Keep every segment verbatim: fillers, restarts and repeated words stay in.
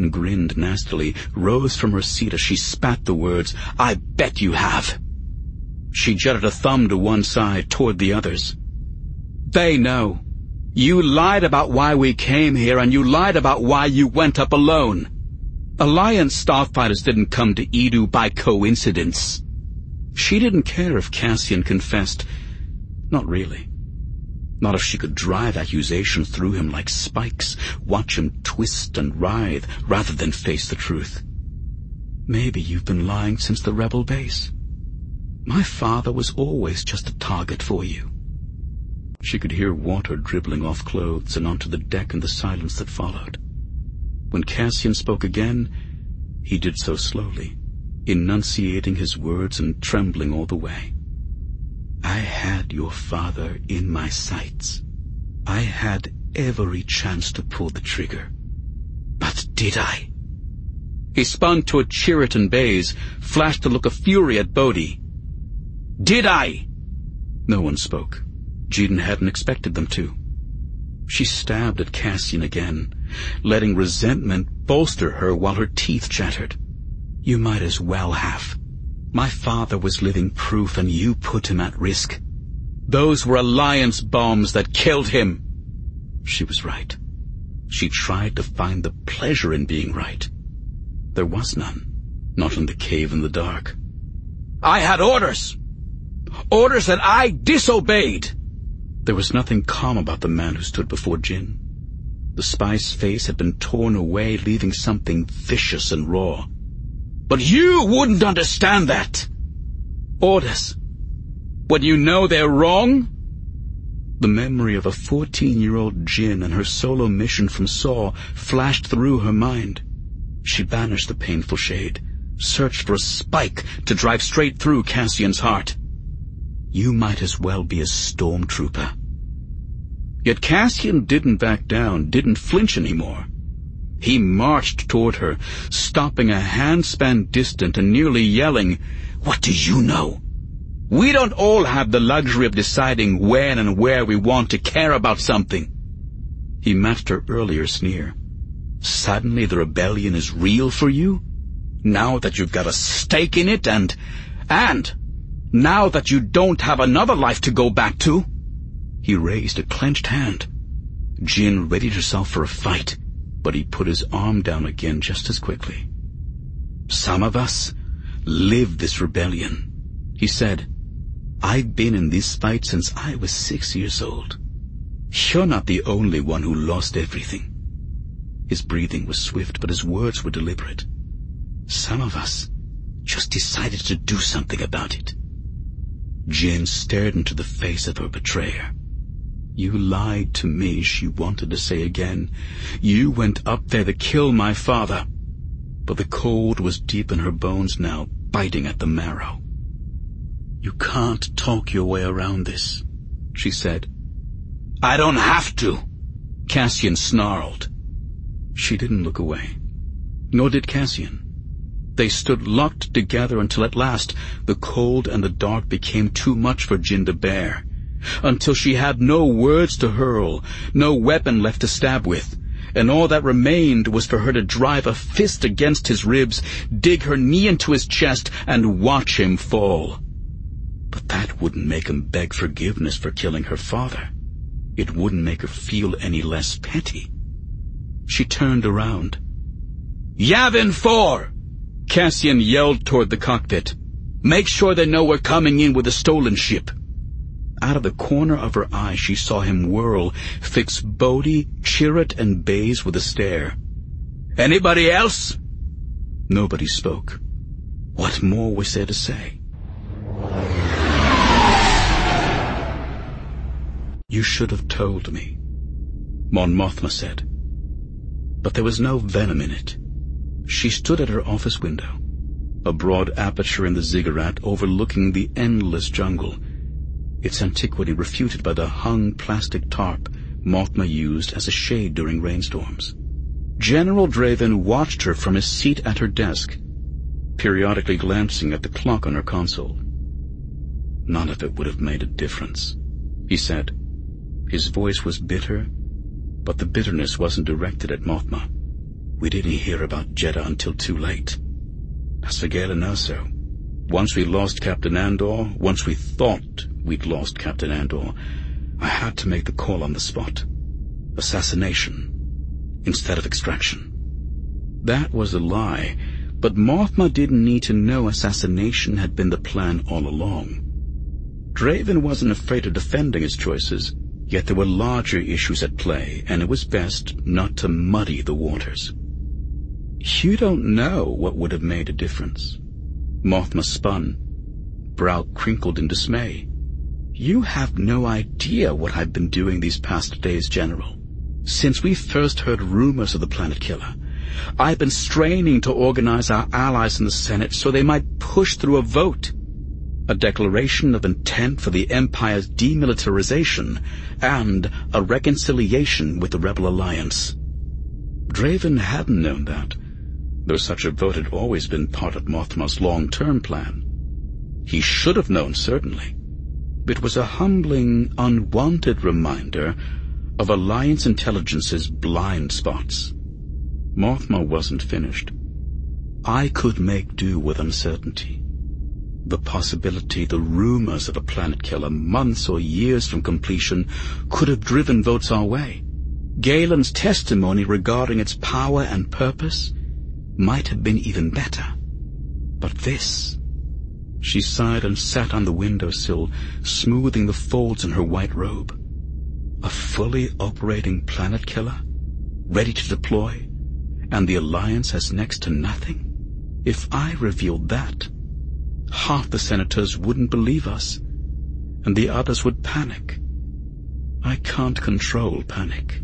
Jin grinned nastily, rose from her seat as she spat the words, "I bet you have." She jutted a thumb to one side, toward the others. "They know. You lied about why we came here, and you lied about why you went up alone. Alliance starfighters didn't come to Edu by coincidence." She didn't care if Cassian confessed. Not really. Not if she could drive accusations through him like spikes, watch him twist and writhe, rather than face the truth. "Maybe you've been lying since the rebel base. My father was always just a target for you." She could hear water dribbling off clothes and onto the deck in the silence that followed. When Cassian spoke again, he did so slowly, enunciating his words and trembling all the way. "I had your father in my sights. I had every chance to pull the trigger. But did I?" He spun toward Chirrut and Baze, flashed a look of fury at Bodhi. "Did I?" No one spoke. Jin hadn't expected them to. She stabbed at Cassian again, letting resentment bolster her while her teeth chattered. "You might as well have. My father was living proof, and you put him at risk. Those were Alliance bombs that killed him." She was right. She tried to find the pleasure in being right. There was none. Not in the cave in the dark. "I had orders. Orders that I disobeyed." There was nothing calm about the man who stood before Jin. The spy's face had been torn away, leaving something vicious and raw. "But you wouldn't understand that. Orders. When you know they're wrong?" The memory of a fourteen-year-old Jin and her solo mission from Saw flashed through her mind. She banished the painful shade, searched for a spike to drive straight through Cassian's heart. You might as well be a stormtrooper. Yet Cassian didn't back down, didn't flinch anymore. He marched toward her, stopping a handspan distant and nearly yelling, "What do you know? We don't all have the luxury of deciding when and where we want to care about something." He matched her earlier sneer. "Suddenly the rebellion is real for you? Now that you've got a stake in it and... and... now that you don't have another life to go back to?" He raised a clenched hand. Jin readied herself for a fight, but he put his arm down again just as quickly. "Some of us live this rebellion," he said. "I've been in this fight since I was six years old. You're not the only one who lost everything." His breathing was swift, but his words were deliberate. "Some of us just decided to do something about it." Jin stared into the face of her betrayer. "You lied to me," she wanted to say again. "You went up there to kill my father." But the cold was deep in her bones now, biting at the marrow. "You can't talk your way around this," she said. "I don't have to," Cassian snarled. She didn't look away. Nor did Cassian. They stood locked together until at last the cold and the dark became too much for Jin to bear. Until she had no words to hurl, no weapon left to stab with, and all that remained was for her to drive a fist against his ribs, dig her knee into his chest, and watch him fall. But that wouldn't make him beg forgiveness for killing her father. It wouldn't make her feel any less petty. She turned around. "Yavin four!" Cassian yelled toward the cockpit. "Make sure they know we're coming in with a stolen ship." Out of the corner of her eye she saw him whirl, fix Bodhi, Chirrut, and Baze with a stare. "Anybody else?" Nobody spoke. What more was there to say? "You should have told me," Mon Mothma said. But there was no venom in it. She stood at her office window, a broad aperture in the ziggurat overlooking the endless jungle, its antiquity refuted by the hung plastic tarp Mothma used as a shade during rainstorms. General Draven watched her from his seat at her desk, periodically glancing at the clock on her console. "None of it would have made a difference," he said. His voice was bitter, but the bitterness wasn't directed at Mothma. We didn't hear about Jedha until too late. As for Galen Erso, once we lost Captain Andor, once we thought we'd lost Captain Andor, I had to make the call on the spot. Assassination instead of extraction. That was a lie, but Mothma didn't need to know assassination had been the plan all along. Draven wasn't afraid of defending his choices, yet there were larger issues at play, and it was best not to muddy the waters. You don't know what would have made a difference. Mothma spun, brow crinkled in dismay. You have no idea what I've been doing these past days, General. Since we first heard rumors of the Planet Killer, I've been straining to organize our allies in the Senate so they might push through a vote. A declaration of intent for the Empire's demilitarization and a reconciliation with the Rebel Alliance. Draven hadn't known that, though such a vote had always been part of Mothma's long-term plan. He should have known, certainly. It was a humbling, unwanted reminder of Alliance intelligence's blind spots. Mothma wasn't finished. I could make do with uncertainty. The possibility the rumors of a planet killer months or years from completion could have driven votes our way. Galen's testimony regarding its power and purpose might have been even better. But this... She sighed and sat on the windowsill, smoothing the folds in her white robe. A fully operating planet killer, ready to deploy, and the Alliance has next to nothing? If I revealed that, half the senators wouldn't believe us, and the others would panic. I can't control panic.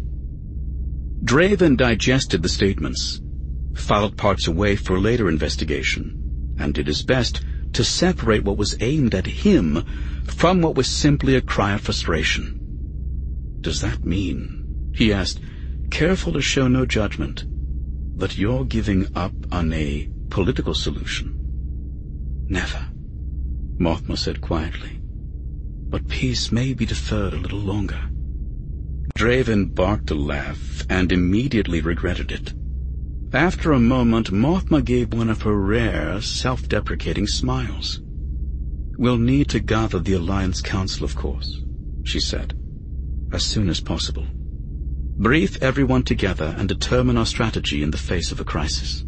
Draven digested the statements, filed parts away for later investigation, and did his best to separate what was aimed at him from what was simply a cry of frustration. Does that mean, he asked, careful to show no judgment, that you're giving up on a political solution? Never, Mothma said quietly. But peace may be deferred a little longer. Draven barked a laugh and immediately regretted it. After a moment, Mothma gave one of her rare, self-deprecating smiles. We'll need to gather the Alliance Council, of course, she said, as soon as possible. Brief everyone together and determine our strategy in the face of a crisis.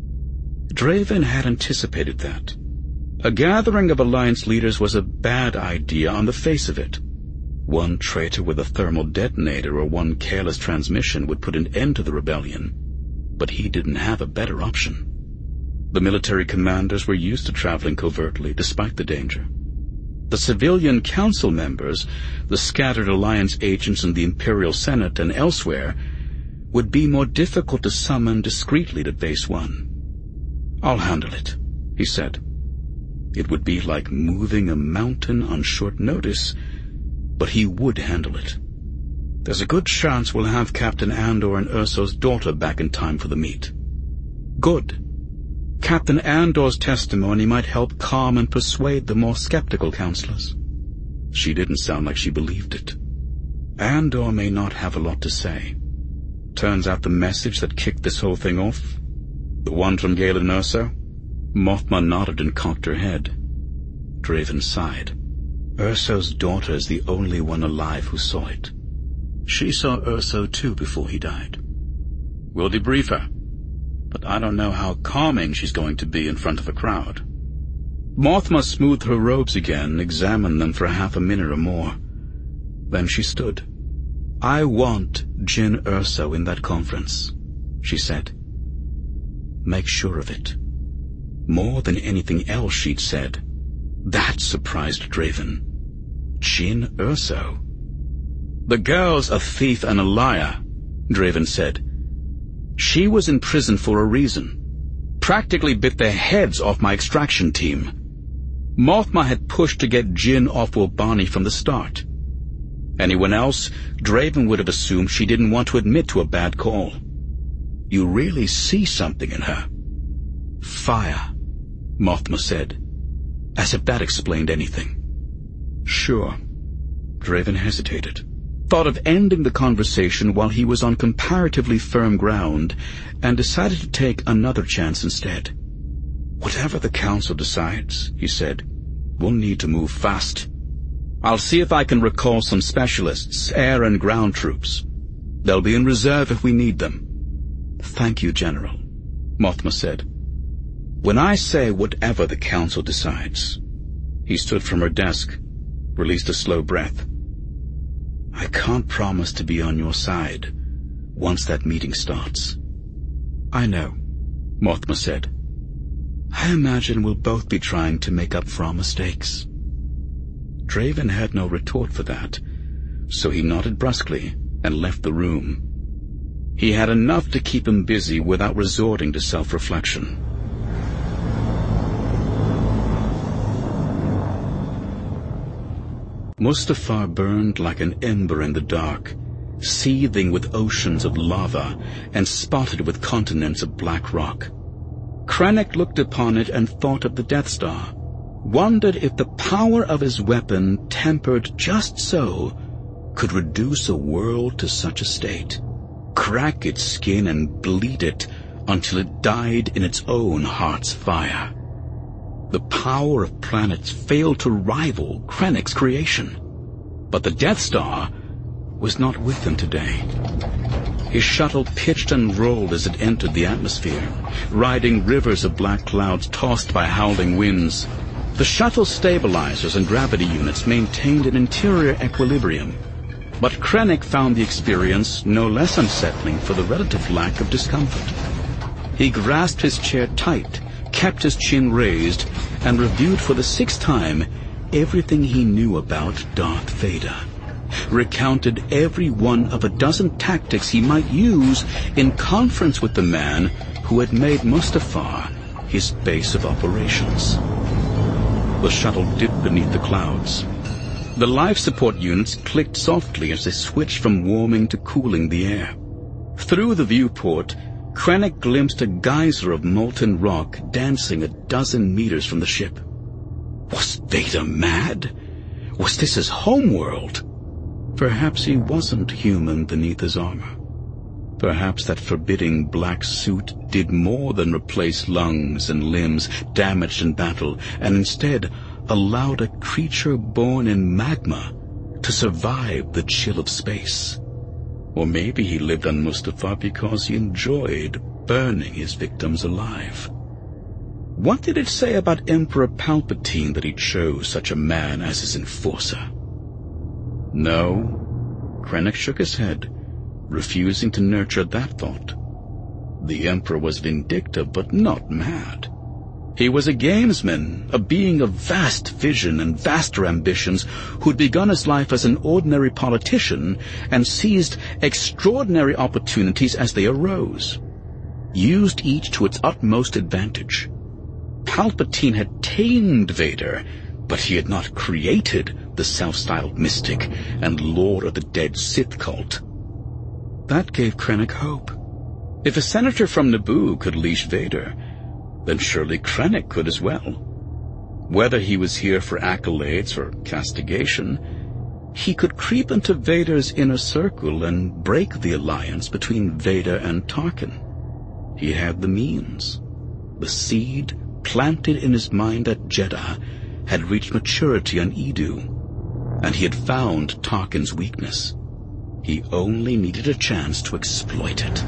Draven had anticipated that. A gathering of Alliance leaders was a bad idea on the face of it. One traitor with a thermal detonator or one careless transmission would put an end to the rebellion. But he didn't have a better option. The military commanders were used to traveling covertly, despite the danger. The civilian council members, the scattered Alliance agents in the Imperial Senate and elsewhere, would be more difficult to summon discreetly to Base One. I'll handle it, he said. It would be like moving a mountain on short notice, but he would handle it. There's a good chance we'll have Captain Andor and Erso's daughter back in time for the meet. Good. Captain Andor's testimony might help calm and persuade the more skeptical counselors. She didn't sound like she believed it. Andor may not have a lot to say. Turns out the message that kicked this whole thing off, the one from Galen Erso? Mothma nodded and cocked her head. Draven sighed. Erso's daughter is the only one alive who saw it. She saw Erso too before he died. We'll debrief her, but I don't know how calming she's going to be in front of a crowd. Mothma smoothed her robes again, examined them for half a minute or more. Then she stood. I want Jyn Erso in that conference, she said. Make sure of it. More than anything else she'd said. That surprised Draven. Jyn Erso. The girl's a thief and a liar, Draven said. She was in prison for a reason. Practically bit the heads off my extraction team. Mothma had pushed to get Jyn off Wobani from the start. Anyone else, Draven would have assumed she didn't want to admit to a bad call. You really see something in her. Fire, Mothma said, as if that explained anything. Sure. Draven hesitated. thought of ending the conversation while he was on comparatively firm ground, and decided to take another chance instead. "Whatever the Council decides," he said, "we'll need to move fast. I'll see if I can recall some specialists, air and ground troops. They'll be in reserve if we need them." "Thank you, General," Mothma said. "When I say whatever the Council decides," he stood from her desk, released a slow breath. "I can't promise to be on your side once that meeting starts." "I know," Mothma said. "I imagine we'll both be trying to make up for our mistakes." Draven had no retort for that, so he nodded brusquely and left the room. He had enough to keep him busy without resorting to self-reflection. Mustafar burned like an ember in the dark, seething with oceans of lava and spotted with continents of black rock. Krennic looked upon it and thought of the Death Star, wondered if the power of his weapon, tempered just so, could reduce a world to such a state, crack its skin and bleed it until it died in its own heart's fire. The power of planets failed to rival Krennic's creation, but the Death Star was not with him today. His shuttle pitched and rolled as it entered the atmosphere, riding rivers of black clouds tossed by howling winds. The shuttle's stabilizers and gravity units maintained an interior equilibrium, but Krennic found the experience no less unsettling for the relative lack of discomfort. He grasped his chair tight, kept his chin raised, and reviewed for the sixth time everything he knew about Darth Vader. Recounted every one of a dozen tactics he might use in conference with the man who had made Mustafar his base of operations. The shuttle dipped beneath the clouds. The life support units clicked softly as they switched from warming to cooling the air. Through the viewport, Krennic glimpsed a geyser of molten rock dancing a dozen meters from the ship. Was Vader mad? Was this his homeworld? Perhaps he wasn't human beneath his armor. Perhaps that forbidding black suit did more than replace lungs and limbs damaged in battle, and instead allowed a creature born in magma to survive the chill of space. Or maybe he lived on Mustafar because he enjoyed burning his victims alive. What did it say about Emperor Palpatine that he chose such a man as his enforcer? No, Krennic shook his head, refusing to nurture that thought. The Emperor was vindictive, but not mad. He was a gamesman, a being of vast vision and vaster ambitions, who'd begun his life as an ordinary politician and seized extraordinary opportunities as they arose, used each to its utmost advantage. Palpatine had tamed Vader, but he had not created the self-styled mystic and lord of the dead Sith cult. That gave Krennic hope. If a senator from Naboo could leash Vader, then surely Krennic could as well. Whether he was here for accolades or castigation, he could creep into Vader's inner circle and break the alliance between Vader and Tarkin. He had the means. The seed planted in his mind at Jeddah had reached maturity on Edu, and he had found Tarkin's weakness. He only needed a chance to exploit it.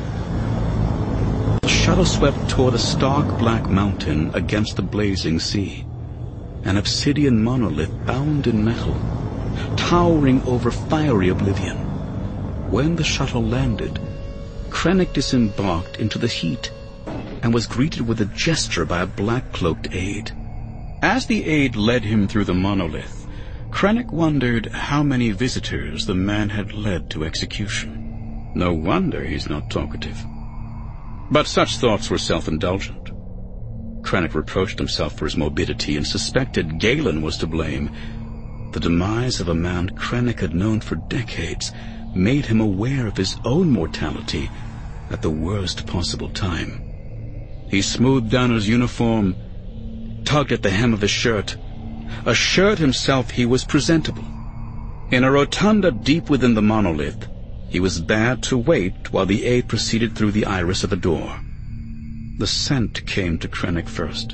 The shuttle swept toward a stark black mountain against the blazing sea, an obsidian monolith bound in metal, towering over fiery oblivion. When the shuttle landed, Krennic disembarked into the heat and was greeted with a gesture by a black-cloaked aide. As the aide led him through the monolith, Krennic wondered how many visitors the man had led to execution. No wonder he's not talkative. But such thoughts were self-indulgent. Krennic reproached himself for his morbidity and suspected Galen was to blame. The demise of a man Krennic had known for decades made him aware of his own mortality at the worst possible time. He smoothed down his uniform, tugged at the hem of his shirt. Assured himself he was presentable. In a rotunda deep within the monolith, he was bade to wait while the aide proceeded through the iris of a door. The scent came to Krennic first.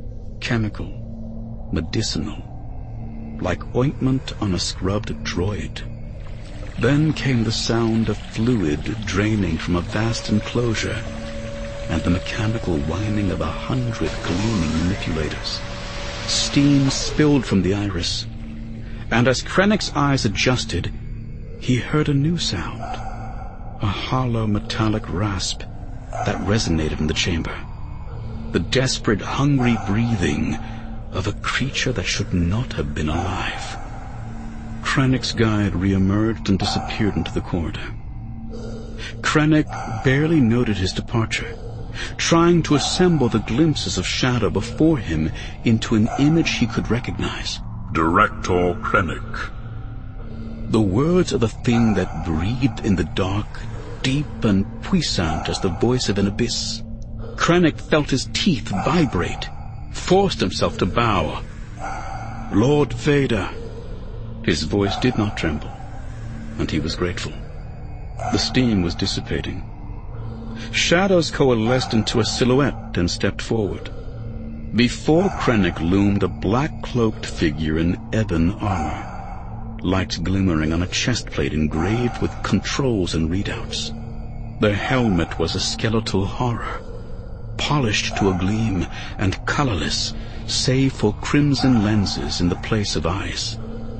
Chemical, medicinal, like ointment on a scrubbed droid. Then came the sound of fluid draining from a vast enclosure, and the mechanical whining of a hundred gleaming manipulators. Steam spilled from the iris, and as Krennic's eyes adjusted, he heard a new sound, a hollow metallic rasp that resonated in the chamber. The desperate, hungry breathing of a creature that should not have been alive. Krennic's guide re-emerged and disappeared into the corridor. Krennic barely noted his departure, trying to assemble the glimpses of shadow before him into an image he could recognize. Director Krennic. The words of the thing that breathed in the dark, deep and puissant as the voice of an abyss. Krennic felt his teeth vibrate, forced himself to bow. Lord Vader. His voice did not tremble, and he was grateful. The steam was dissipating. Shadows coalesced into a silhouette and stepped forward. Before Krennic loomed a black-cloaked figure in ebon armor, lights glimmering on a chest plate engraved with controls and readouts. The helmet was a skeletal horror, polished to a gleam and colorless, save for crimson lenses in the place of eyes.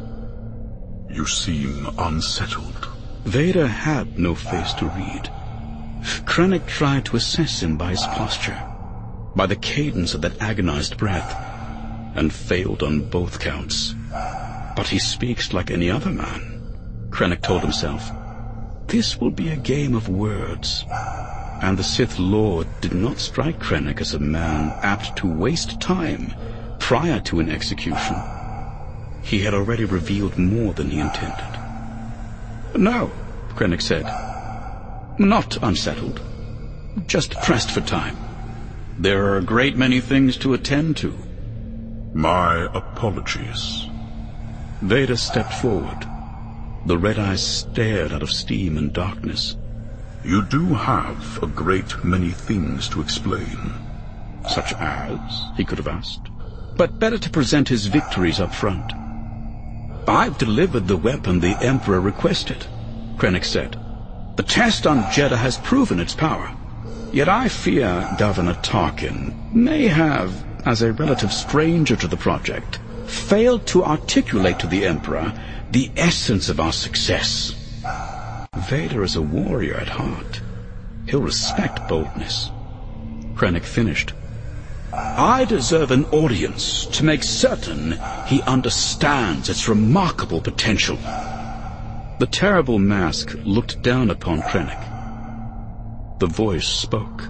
You seem unsettled. Vader had no face to read. Krennic tried to assess him by his posture, by the cadence of that agonized breath, and failed on both counts. But he speaks like any other man, Krennic told himself. This will be a game of words. And the Sith Lord did not strike Krennic as a man apt to waste time prior to an execution. He had already revealed more than he intended. No, Krennic said. Not unsettled. Just pressed for time. There are a great many things to attend to. My apologies. Vader stepped forward. The red eyes stared out of steam and darkness. You do have a great many things to explain. Such as, he could have asked. But better to present his victories up front. I've delivered the weapon the Emperor requested, Krennic said. The test on Jedha has proven its power. Yet I fear Governor Tarkin may have, as a relative stranger to the project, failed to articulate to the Emperor the essence of our success. Vader is a warrior at heart. He'll respect boldness. Krennic finished. I deserve an audience to make certain he understands its remarkable potential. The terrible mask looked down upon Krennic. The voice spoke.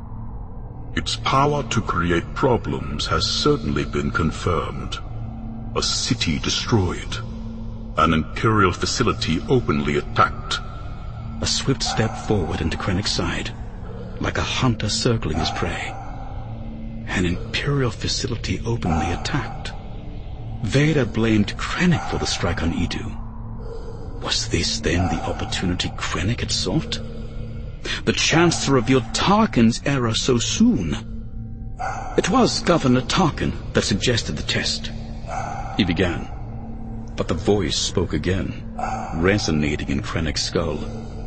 Its power to create problems has certainly been confirmed. A city destroyed. An Imperial facility openly attacked. A swift step forward into Krennic's side, like a hunter circling his prey. An Imperial facility openly attacked. Vader blamed Krennic for the strike on Edu. Was this then the opportunity Krennic had sought? The chance to reveal Tarkin's error so soon? It was Governor Tarkin that suggested the test. He began, but the voice spoke again, resonating in Krennic's skull.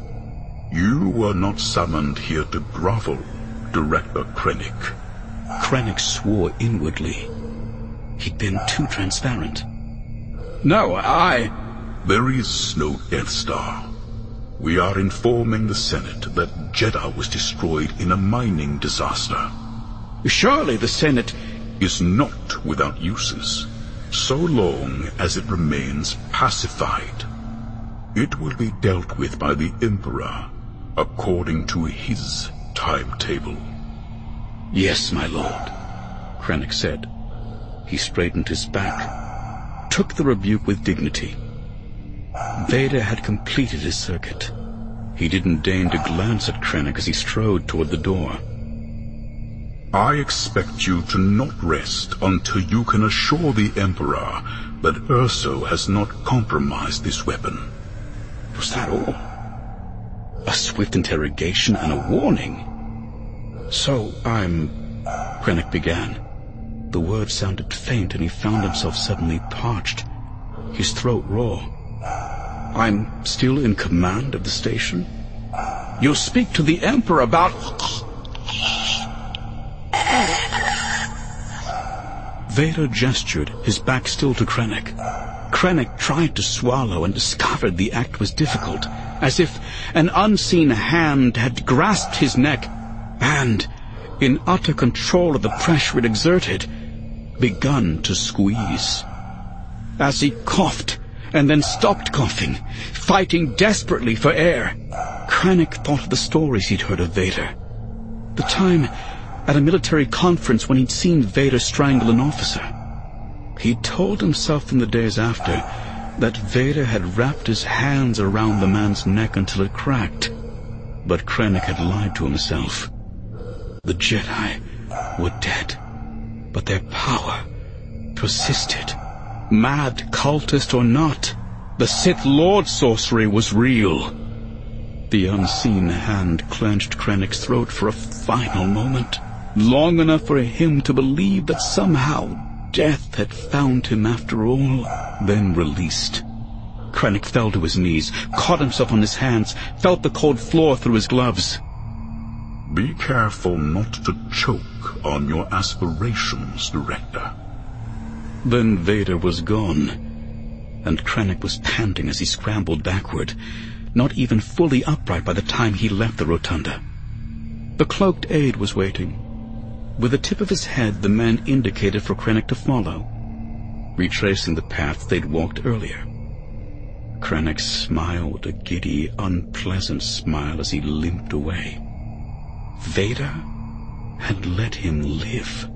You were not summoned here to grovel, Director Krennic. Krennic swore inwardly. He'd been too transparent. No, I... There is no Death Star. We are informing the Senate that Jedha was destroyed in a mining disaster. Surely the Senate is not without uses, so long as it remains pacified. It will be dealt with by the Emperor according to his timetable. Yes, my lord, Krennic said. He straightened his back, took the rebuke with dignity. Vader had completed his circuit. He didn't deign to glance at Krennic as he strode toward the door. I expect you to not rest until you can assure the Emperor that Urso has not compromised this weapon. Was that all? A swift interrogation and a warning? So I'm... Krennic began. The words sounded faint, and he found himself suddenly parched, his throat raw. I'm still in command of the station? You'll speak to the Emperor about... Vader gestured, his back still to Krennic. Krennic tried to swallow and discovered the act was difficult, as if an unseen hand had grasped his neck and, in utter control of the pressure it exerted, begun to squeeze. As he coughed and then stopped coughing, fighting desperately for air, Krennic thought of the stories he'd heard of Vader. The time at a military conference when he'd seen Vader strangle an officer. He'd told himself in the days after that Vader had wrapped his hands around the man's neck until it cracked. But Krennic had lied to himself. The Jedi were dead, but their power persisted. Mad cultist or not, the Sith Lord sorcery was real. The unseen hand clenched Krennic's throat for a final moment, long enough for him to believe that somehow death had found him after all, then released. Krennic fell to his knees, caught himself on his hands, felt the cold floor through his gloves. Be careful not to choke on your aspirations, Director. Then Vader was gone, and Krennic was panting as he scrambled backward, not even fully upright by the time he left the rotunda. The cloaked aide was waiting. With the tip of his head, the man indicated for Krennic to follow, retracing the path they'd walked earlier. Krennic smiled a giddy, unpleasant smile as he limped away. Vader had let him live.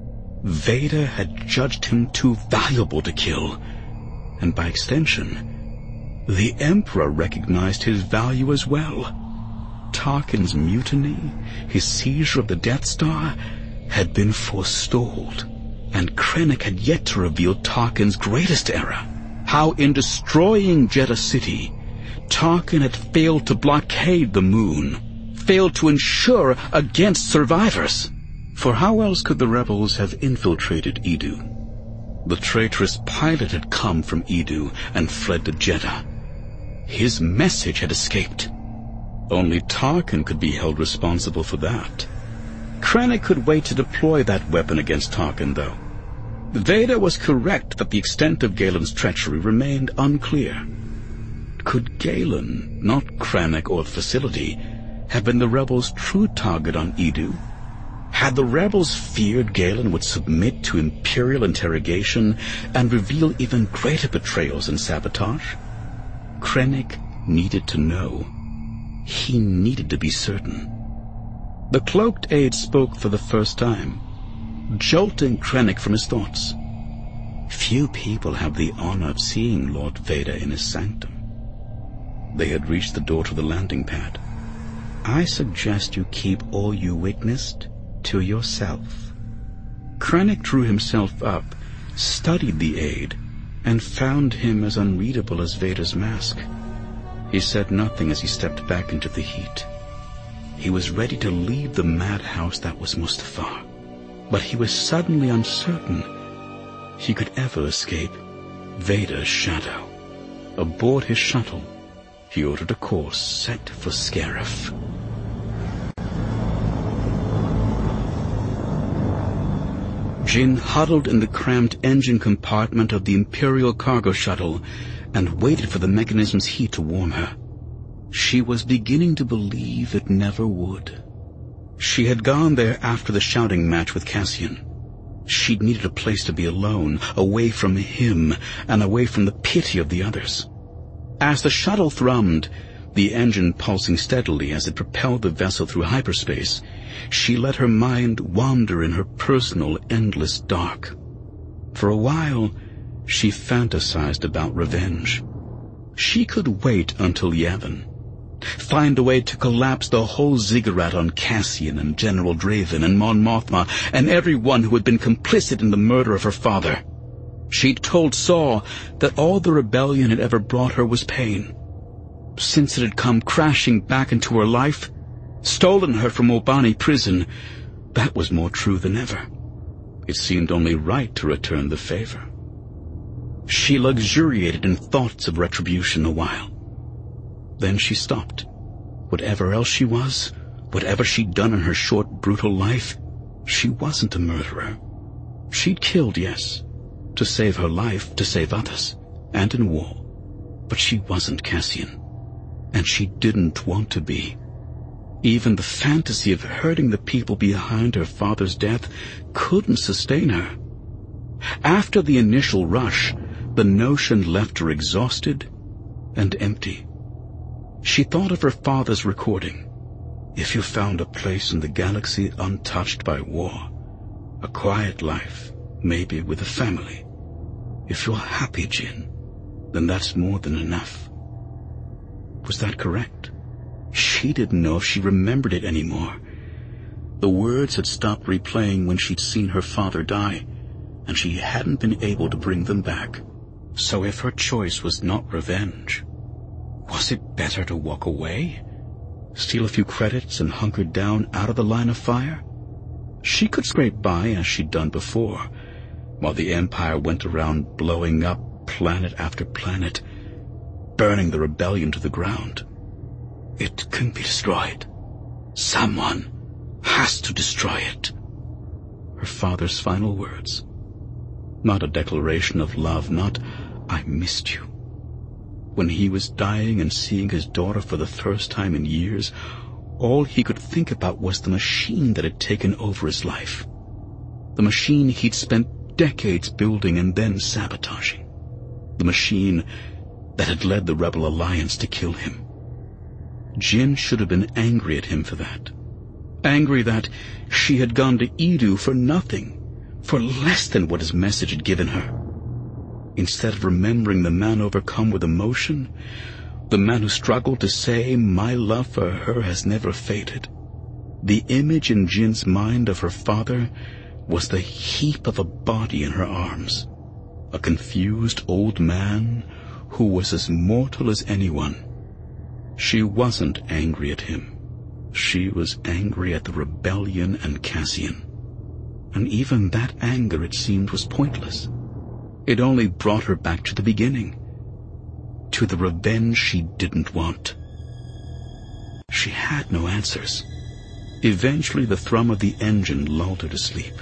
Vader had judged him too valuable to kill, and by extension, the Emperor recognized his value as well. Tarkin's mutiny, his seizure of the Death Star, had been forestalled, and Krennic had yet to reveal Tarkin's greatest error, how in destroying Jedha City, Tarkin had failed to blockade the moon, failed to ensure against survivors. For how else could the rebels have infiltrated Edu? The traitorous pilot had come from Edu and fled to Jedha. His message had escaped. Only Tarkin could be held responsible for that. Krennic could wait to deploy that weapon against Tarkin, though. Vader was correct that the extent of Galen's treachery remained unclear. Could Galen, not Krennic or the facility, have been the rebels' true target on Edu? Had the rebels feared Galen would submit to Imperial interrogation and reveal even greater betrayals and sabotage? Krennic needed to know. He needed to be certain. The cloaked aide spoke for the first time, jolting Krennic from his thoughts. Few people have the honor of seeing Lord Vader in his sanctum. They had reached the door to the landing pad. I suggest you keep all you witnessed to yourself. Krennic drew himself up, studied the aide, and found him as unreadable as Vader's mask. He said nothing as he stepped back into the heat. He was ready to leave the madhouse that was Mustafar, but he was suddenly uncertain he could ever escape Vader's shadow. Aboard his shuttle, he ordered a course set for Scarif. Jyn huddled in the cramped engine compartment of the Imperial cargo shuttle and waited for the mechanism's heat to warm her. She was beginning to believe it never would. She had gone there after the shouting match with Cassian. She'd needed a place to be alone, away from him and away from the pity of the others. As the shuttle thrummed, the engine pulsing steadily as it propelled the vessel through hyperspace, she let her mind wander in her personal, endless dark. For a while, she fantasized about revenge. She could wait until Yavin, find a way to collapse the whole ziggurat on Cassian and General Draven and Mon Mothma and everyone who had been complicit in the murder of her father. She'd told Saw that all the rebellion had ever brought her was pain. Since it had come crashing back into her life, stolen her from Obani prison, that was more true than ever. It seemed only right to return the favor. She luxuriated in thoughts of retribution a while. Then she stopped. Whatever else she was, whatever she'd done in her short, brutal life, she wasn't a murderer. She'd killed, yes, to save her life, to save others, and in war. But she wasn't Cassian, and she didn't want to be. Even the fantasy of hurting the people behind her father's death couldn't sustain her. After the initial rush, the notion left her exhausted and empty. She thought of her father's recording. If you found a place in the galaxy untouched by war, a quiet life, maybe with a family. If you're happy, Jin, then that's more than enough. Was that correct? She didn't know if she remembered it anymore. The words had stopped replaying when she'd seen her father die, and she hadn't been able to bring them back. So if her choice was not revenge, was it better to walk away? Steal a few credits and hunker down out of the line of fire? She could scrape by as she'd done before, while the Empire went around blowing up planet after planet, burning the rebellion to the ground. It can be destroyed. Someone has to destroy it. Her father's final words. Not a declaration of love, not, "I missed you." When he was dying and seeing his daughter for the first time in years, all he could think about was the machine that had taken over his life. The machine he'd spent decades building and then sabotaging. The machine that had led the Rebel Alliance to kill him. Jin should have been angry at him for that. Angry that she had gone to Edu for nothing, for less than what his message had given her. Instead of remembering the man overcome with emotion, the man who struggled to say, "My love for her has never faded," the image in Jin's mind of her father was the heap of a body in her arms, a confused old man who was as mortal as anyone. She wasn't angry at him. She was angry at the rebellion and Cassian. And even that anger, it seemed, was pointless. It only brought her back to the beginning, to the revenge she didn't want. She had no answers. Eventually the thrum of the engine lulled her to sleep.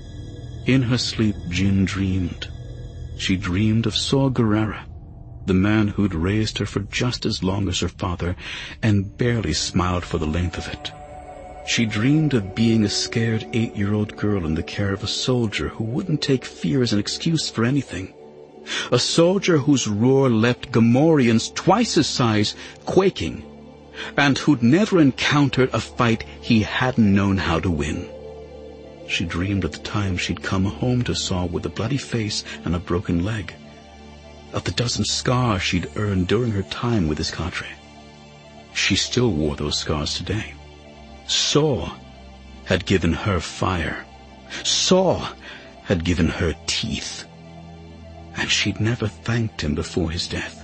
In her sleep, Jin dreamed. She dreamed of Saw Gerrera, the man who'd raised her for just as long as her father and barely smiled for the length of it. She dreamed of being a scared eight-year-old girl in the care of a soldier who wouldn't take fear as an excuse for anything. A soldier whose roar left Gamorreans twice his size quaking, and who'd never encountered a fight he hadn't known how to win. She dreamed of the time she'd come home to Saw with a bloody face and a broken leg, of the dozen scars she'd earned during her time with his cadre. She still wore those scars today. Saw had given her fire. Saw had given her teeth. And she'd never thanked him before his death.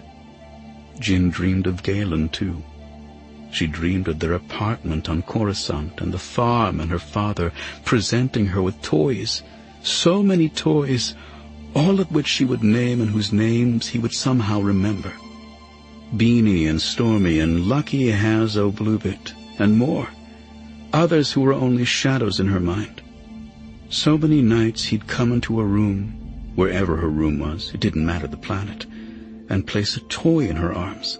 Jin dreamed of Galen, too. She dreamed of their apartment on Coruscant and the farm and her father presenting her with toys. So many toys, all of which she would name and whose names he would somehow remember. Beanie and Stormy and Lucky Hazo Bluebit and more. Others who were only shadows in her mind. So many nights he'd come into her room, wherever her room was, it didn't matter the planet, and place a toy in her arms.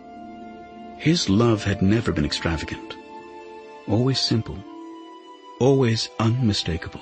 His love had never been extravagant. Always simple. Always unmistakable.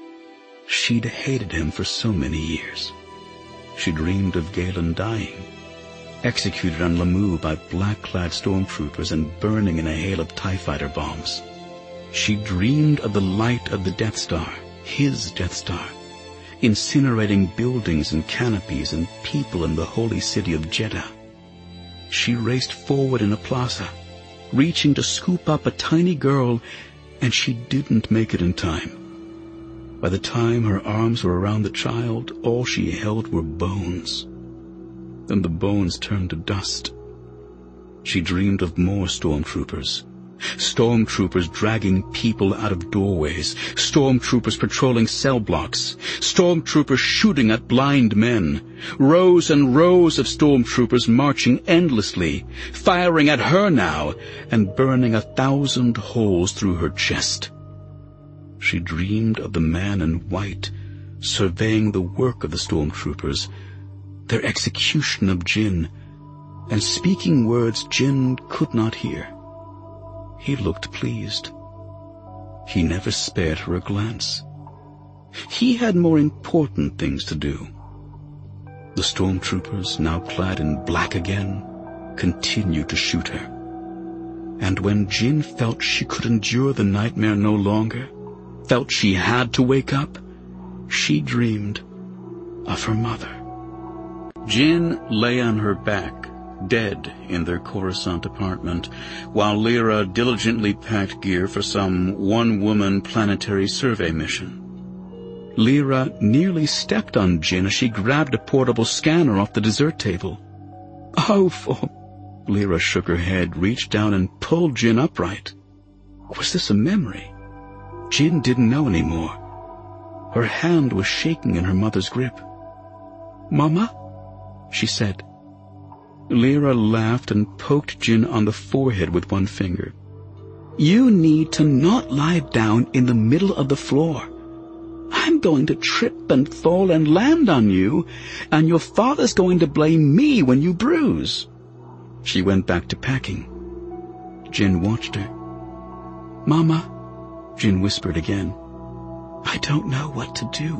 She'd hated him for so many years. She dreamed of Galen dying, executed on Lamu by black-clad stormtroopers and burning in a hail of TIE fighter bombs. She dreamed of the light of the Death Star, his Death Star, incinerating buildings and canopies and people in the holy city of Jeddah. She raced forward in a plaza, reaching to scoop up a tiny girl, and she didn't make it in time. By the time her arms were around the child, all she held were bones. Then the bones turned to dust. She dreamed of more stormtroopers. Stormtroopers dragging people out of doorways. Stormtroopers patrolling cell blocks. Stormtroopers shooting at blind men. Rows and rows of stormtroopers marching endlessly, firing at her now, and burning a thousand holes through her chest. She dreamed of the man in white, surveying the work of the stormtroopers, their execution of Jyn, and speaking words Jyn could not hear. He looked pleased. He never spared her a glance. He had more important things to do. The stormtroopers, now clad in black again, continued to shoot her. And when Jyn felt she could endure the nightmare no longer, felt she had to wake up, she dreamed of her mother. Jyn lay on her back, dead in their Coruscant apartment, while Lyra diligently packed gear for some one-woman planetary survey mission. Lyra nearly stepped on Jyn as she grabbed a portable scanner off the dessert table. Oh, for... Lyra shook her head, reached down and pulled Jyn upright. Was this a memory? Jyn didn't know anymore. Her hand was shaking in her mother's grip. "Mama?" she said. Lyra laughed and poked Jyn on the forehead with one finger. "You need to not lie down in the middle of the floor. I'm going to trip and fall and land on you, and your father's going to blame me when you bruise." She went back to packing. Jyn watched her. "Mama," Jyn whispered again, "I don't know what to do."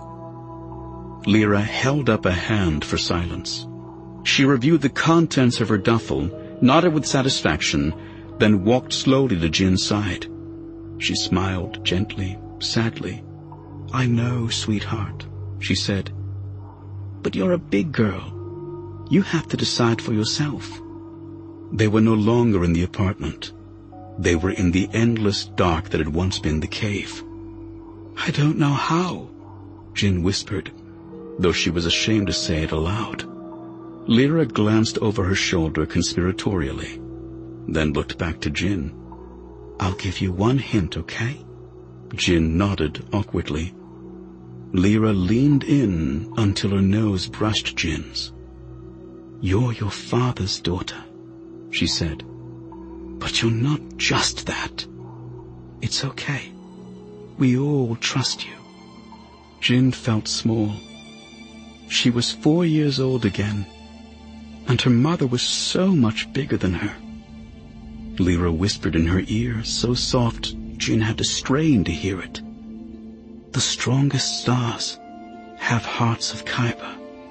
Lyra held up a hand for silence. She reviewed the contents of her duffel, nodded with satisfaction, then walked slowly to Jin's side. She smiled gently, sadly. "I know, sweetheart," she said. "But you're a big girl. You have to decide for yourself." They were no longer in the apartment. They were in the endless dark that had once been the cave. "I don't know how," Jyn whispered, though she was ashamed to say it aloud. Lyra glanced over her shoulder conspiratorially, then looked back to Jyn. "I'll give you one hint, okay?" Jyn nodded awkwardly. Lyra leaned in until her nose brushed Jin's. "You're your father's daughter," she said. "But you're not just that. It's okay. We all trust you." Jyn felt small. She was four years old again, and her mother was so much bigger than her. Lyra whispered in her ear, so soft Jyn had to strain to hear it. "The strongest stars have hearts of Kyber."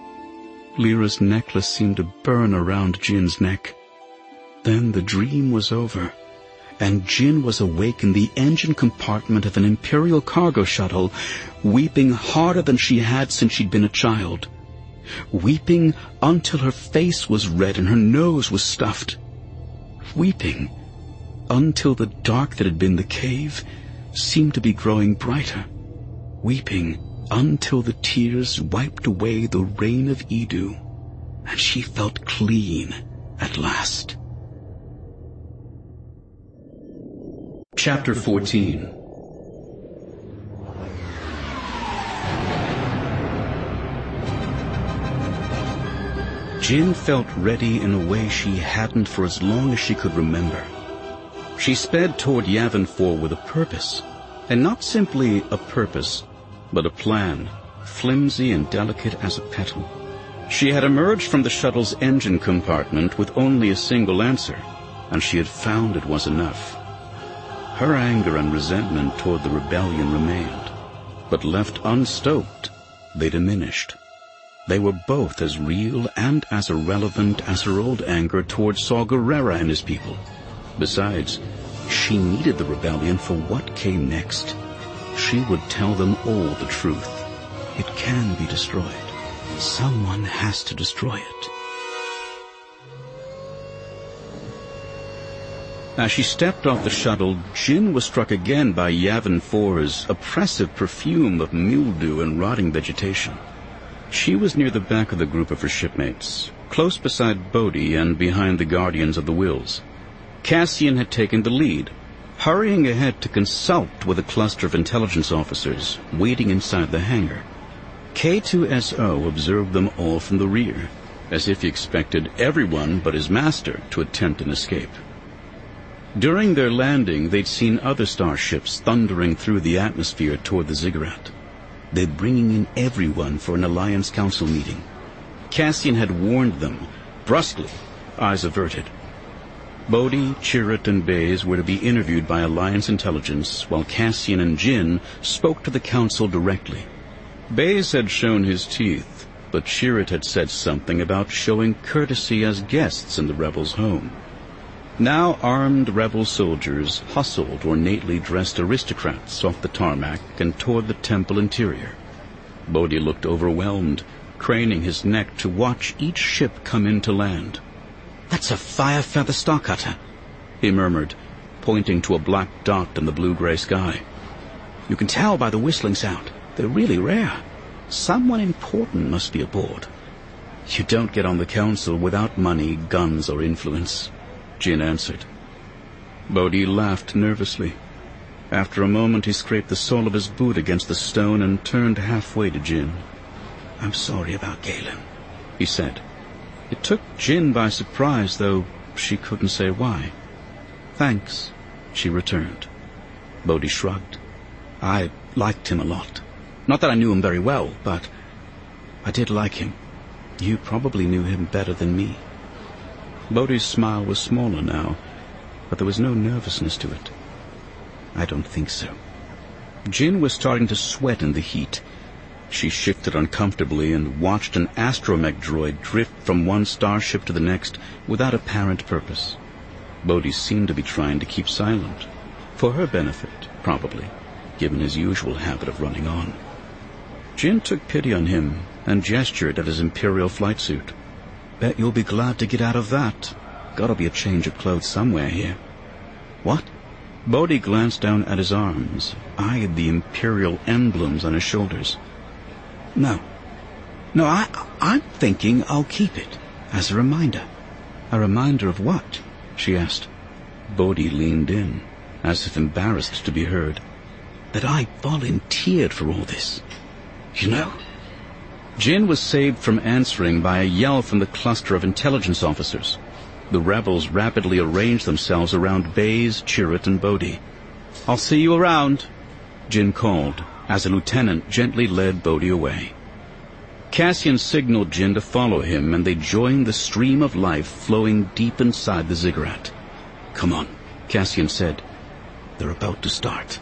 Lyra's necklace seemed to burn around Jin's neck. Then the dream was over, and Jyn was awake in the engine compartment of an Imperial cargo shuttle, weeping harder than she had since she'd been a child. Weeping until her face was red and her nose was stuffed. Weeping until the dark that had been the cave seemed to be growing brighter. Weeping until the tears wiped away the rain of Edu, and she felt clean at last. Chapter fourteen. Jyn felt ready in a way she hadn't for as long as she could remember. She sped toward Yavin four with a purpose, and not simply a purpose, but a plan, flimsy and delicate as a petal. She had emerged from the shuttle's engine compartment with only a single answer, and she had found it was enough. Her anger and resentment toward the rebellion remained, but left unstoked, they diminished. They were both as real and as irrelevant as her old anger toward Saw Gerrera and his people. Besides, she needed the rebellion for what came next. She would tell them all the truth. It can be destroyed. Someone has to destroy it. As she stepped off the shuttle, Jin was struck again by Yavin four's oppressive perfume of mildew and rotting vegetation. She was near the back of the group of her shipmates, close beside Bodhi and behind the guardians of the Wills. Cassian had taken the lead, hurrying ahead to consult with a cluster of intelligence officers waiting inside the hangar. K two S O observed them all from the rear, as if he expected everyone but his master to attempt an escape. During their landing, they'd seen other starships thundering through the atmosphere toward the ziggurat. They're bringing in everyone for an Alliance Council meeting. Cassian had warned them, brusquely, eyes averted. Bodhi, Chirrut, and Baze were to be interviewed by Alliance intelligence, while Cassian and Jin spoke to the Council directly. Baze had shown his teeth, but Chirrut had said something about showing courtesy as guests in the rebels' home. Now armed rebel soldiers hustled ornately dressed aristocrats off the tarmac and toward the temple interior. Bodhi looked overwhelmed, craning his neck to watch each ship come in to land. "That's a fire-feather starcutter," he murmured, pointing to a black dot in the blue-gray sky. "You can tell by the whistling sound. They're really rare. Someone important must be aboard." "You don't get on the Council without money, guns, or influence," Jin answered. Bodhi laughed nervously. After a moment, he scraped the sole of his boot against the stone and turned halfway to Jin. "I'm sorry about Galen," he said. It took Jin by surprise, though she couldn't say why. "Thanks," she returned. Bodhi shrugged. "I liked him a lot. Not that I knew him very well, but I did like him. You probably knew him better than me." Bodhi's smile was smaller now, but there was no nervousness to it. "I don't think so." Jin was starting to sweat in the heat. She shifted uncomfortably and watched an astromech droid drift from one starship to the next without apparent purpose. Bodhi seemed to be trying to keep silent, for her benefit, probably, given his usual habit of running on. Jin took pity on him and gestured at his Imperial flight suit. "Bet you'll be glad to get out of that. Gotta be a change of clothes somewhere here." "What?" Bodhi glanced down at his arms, eyed the Imperial emblems on his shoulders. No. No, I, I'm thinking I'll keep it, as a reminder." "A reminder of what?" she asked. Bodhi leaned in, as if embarrassed to be heard. "That I volunteered for all this. You know?" Jin was saved from answering by a yell from the cluster of intelligence officers. The rebels rapidly arranged themselves around Baze, Chirrut, and Bodhi. "I'll see you around," Jin called, as a lieutenant gently led Bodhi away. Cassian signaled Jin to follow him, and they joined the stream of life flowing deep inside the ziggurat. "Come on," Cassian said. "They're about to start."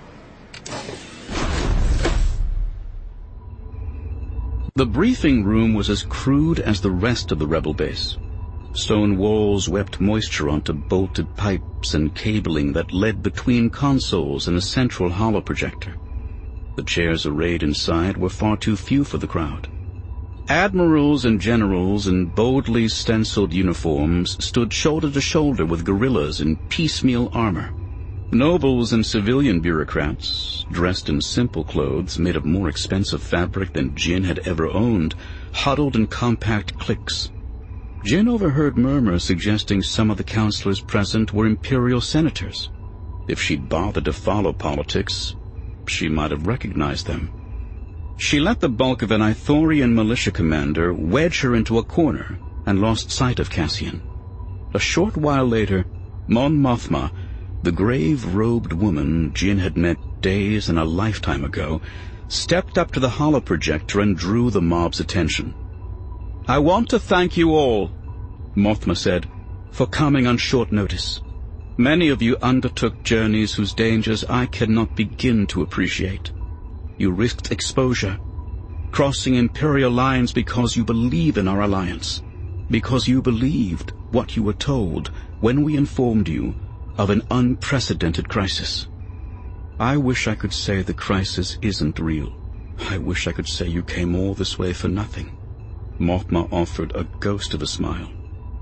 The briefing room was as crude as the rest of the rebel base. Stone walls wept moisture onto bolted pipes and cabling that led between consoles and a central holoprojector. The chairs arrayed inside were far too few for the crowd. Admirals and generals in boldly stenciled uniforms stood shoulder to shoulder with guerrillas in piecemeal armor. Nobles and civilian bureaucrats, dressed in simple clothes made of more expensive fabric than Jin had ever owned, huddled in compact cliques. Jin overheard murmurs suggesting some of the counselors present were Imperial senators. If she'd bothered to follow politics, she might have recognized them. She let the bulk of an Ithorian militia commander wedge her into a corner and lost sight of Cassian. A short while later, Mon Mothma, the grave-robed woman Jin had met days and a lifetime ago, stepped up to the holoprojector and drew the mob's attention. "I want to thank you all," Mothma said, "for coming on short notice. Many of you undertook journeys whose dangers I cannot begin to appreciate. You risked exposure, crossing Imperial lines because you believe in our alliance, because you believed what you were told when we informed you of an unprecedented crisis. I wish I could say the crisis isn't real. I wish I could say you came all this way for nothing." Mothma offered a ghost of a smile.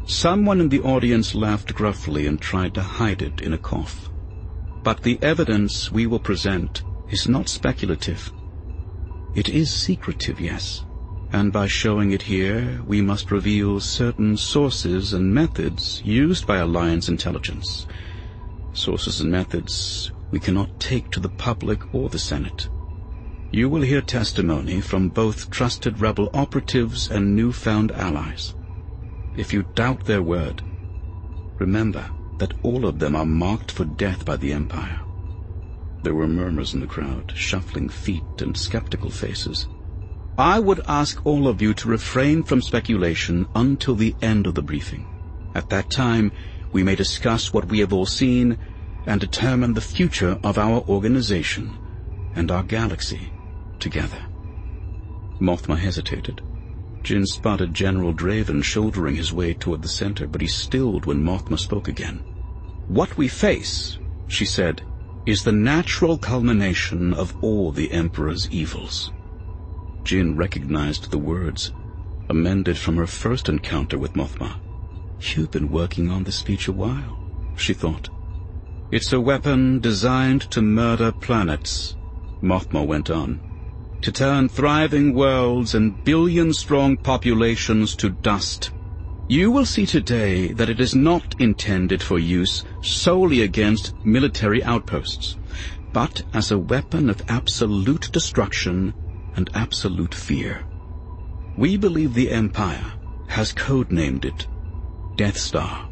Someone in the audience laughed gruffly and tried to hide it in a cough. But the evidence we will present is not speculative. It is secretive, yes, and by showing it here, we must reveal certain sources and methods used by Alliance intelligence. Sources and methods we cannot take to the public or the Senate. You will hear testimony from both trusted rebel operatives and newfound allies. If you doubt their word, remember that all of them are marked for death by the Empire. There were murmurs in the crowd, shuffling feet and skeptical faces. I would ask all of you to refrain from speculation until the end of the briefing. At that time, we may discuss what we have all seen and determine the future of our organization and our galaxy together. Mothma hesitated. Jyn spotted General Draven shouldering his way toward the center, but he stilled when Mothma spoke again. "What we face," she said, "is the natural culmination of all the Emperor's evils." Jyn recognized the words, amended from her first encounter with Mothma. "You've been working on this speech a while," she thought. "It's a weapon designed to murder planets," Mothma went on, "to turn thriving worlds and billion-strong populations to dust. You will see today that it is not intended for use solely against military outposts, but as a weapon of absolute destruction and absolute fear. We believe the Empire has codenamed it Death Star."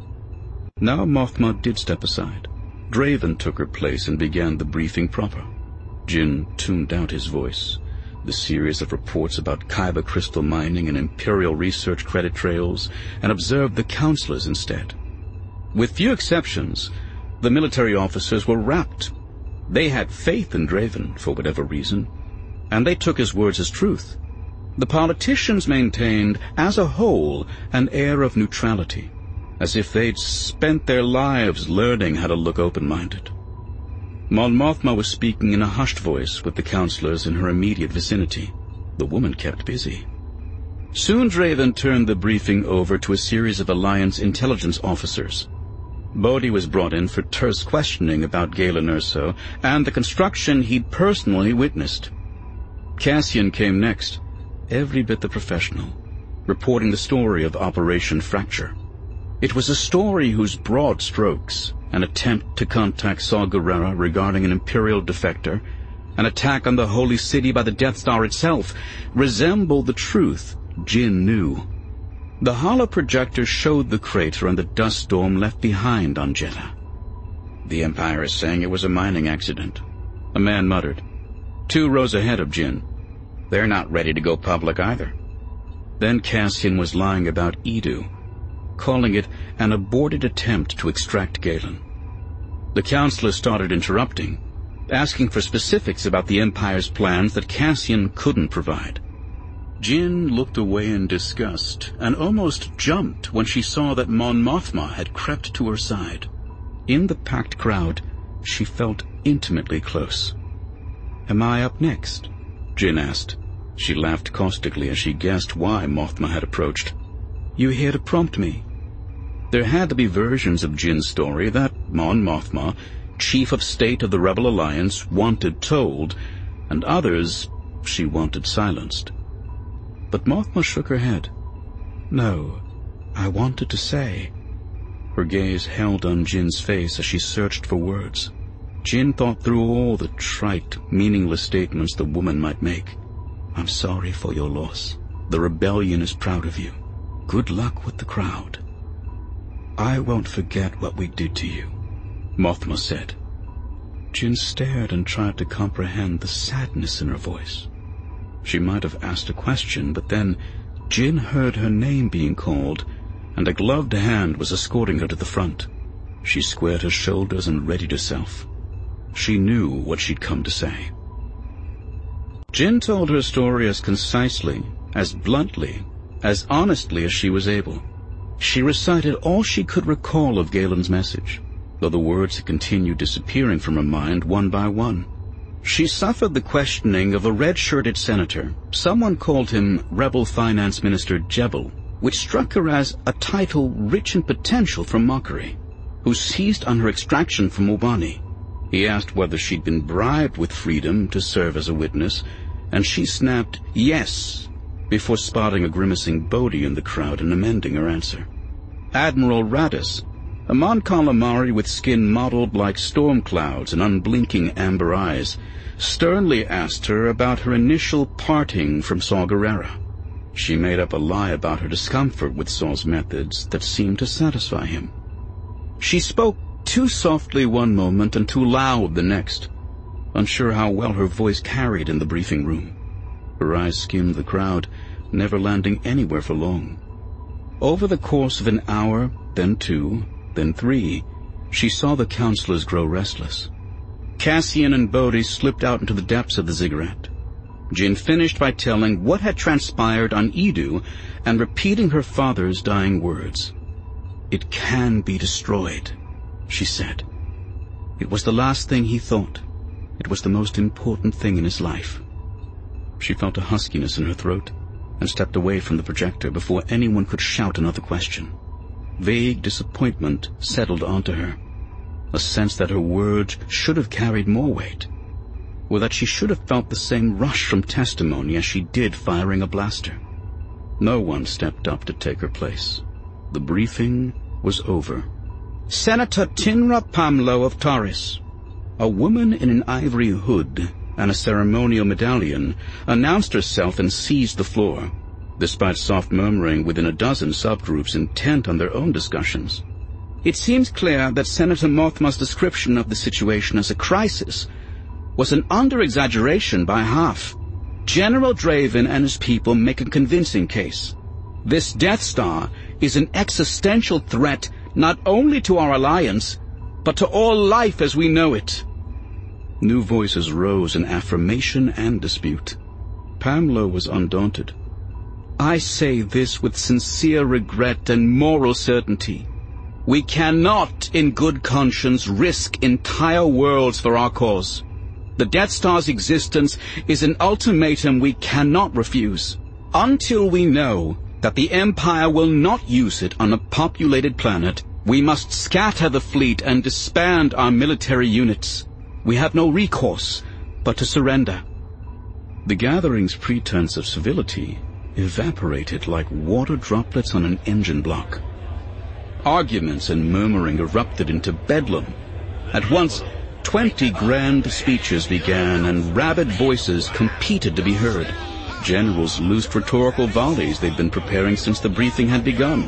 Now Mothma did step aside. Draven took her place and began the briefing proper. Jyn tuned out his voice. The series of reports about Kyber crystal mining and Imperial research credit trails, and observed the counselors instead. With few exceptions, the military officers were rapt. They had faith in Draven, for whatever reason, and they took his words as truth. The politicians maintained, as a whole, an air of neutrality, as if they'd spent their lives learning how to look open-minded. Mon Mothma was speaking in a hushed voice with the counselors in her immediate vicinity. The woman kept busy. Soon Draven turned the briefing over to a series of Alliance intelligence officers. Bodhi was brought in for terse questioning about Galen Erso and the construction he'd personally witnessed. Cassian came next, every bit the professional, reporting the story of Operation Fracture. It was a story whose broad strokes, an attempt to contact Saw Gerrera regarding an Imperial defector, an attack on the Holy City by the Death Star itself, resembled the truth Jyn knew. The holoprojector showed the crater and the dust storm left behind on Jedha. "The Empire is saying it was a mining accident," a man muttered. Two rows ahead of Jyn. "They're not ready to go public either." Then Cassian was lying about Edu, calling it an aborted attempt to extract Galen. The counselor started interrupting, asking for specifics about the Empire's plans that Cassian couldn't provide. Jyn looked away in disgust and almost jumped when she saw that Mon Mothma had crept to her side. In the packed crowd, she felt intimately close. "Am I up next?" Jyn asked. She laughed caustically as she guessed why Mothma had approached. "You here to prompt me?" There had to be versions of Jyn's story that Mon Mothma, Chief of State of the Rebel Alliance, wanted told, and others she wanted silenced. But Mothma shook her head. "No, I wanted to say." Her gaze held on Jyn's face as she searched for words. Jyn thought through all the trite, meaningless statements the woman might make. "I'm sorry for your loss. The rebellion is proud of you. Good luck with the crowd." "I won't forget what we did to you," Mothma said. Jyn stared and tried to comprehend the sadness in her voice. She might have asked a question, but then Jyn heard her name being called, and a gloved hand was escorting her to the front. She squared her shoulders and readied herself. She knew what she'd come to say. Jyn told her story as concisely, as bluntly, as honestly as she was able. She recited all she could recall of Galen's message, though the words had continued disappearing from her mind one by one. She suffered the questioning of a red-shirted senator. Someone called him Rebel Finance Minister Jebel, which struck her as a title rich in potential for mockery, who seized on her extraction from Mubani. He asked whether she'd been bribed with freedom to serve as a witness, and she snapped yes, before spotting a grimacing Bodhi in the crowd and amending her answer. Admiral Radis, a Mon Calamari with skin mottled like storm clouds and unblinking amber eyes, sternly asked her about her initial parting from Saw Gerrera. She made up a lie about her discomfort with Saw's methods that seemed to satisfy him. She spoke too softly one moment and too loud the next, unsure how well her voice carried in the briefing room. Her eyes skimmed the crowd, never landing anywhere for long. Over the course of an hour, then two, then three, she saw the counselors grow restless. Cassian and Bodhi slipped out into the depths of the ziggurat. Jyn finished by telling what had transpired on Edu and repeating her father's dying words. "It can be destroyed," she said. It was the last thing he thought. It was the most important thing in his life. She felt a huskiness in her throat and stepped away from the projector before anyone could shout another question. Vague disappointment settled onto her, a sense that her words should have carried more weight, or that she should have felt the same rush from testimony as she did firing a blaster. No one stepped up to take her place. The briefing was over. Senator Tinra Pamlo of Taris, a woman in an ivory hood and a ceremonial medallion, announced herself and seized the floor, despite soft murmuring within a dozen subgroups intent on their own discussions. It seems clear that Senator Mothma's description of the situation as a crisis was an under-exaggeration by half. General Draven and his people make a convincing case. This Death Star is an existential threat not only to our alliance, but to all life as we know it. New voices rose in affirmation and dispute. Pamlo was undaunted. I say this with sincere regret and moral certainty. We cannot, in good conscience, risk entire worlds for our cause. The Death Star's existence is an ultimatum we cannot refuse. Until we know that the Empire will not use it on a populated planet, we must scatter the fleet and disband our military units. We have no recourse but to surrender. The gathering's pretense of civility evaporated like water droplets on an engine block. Arguments and murmuring erupted into bedlam. At once, twenty grand speeches began, and rabid voices competed to be heard. Generals loosed rhetorical volleys they'd been preparing since the briefing had begun.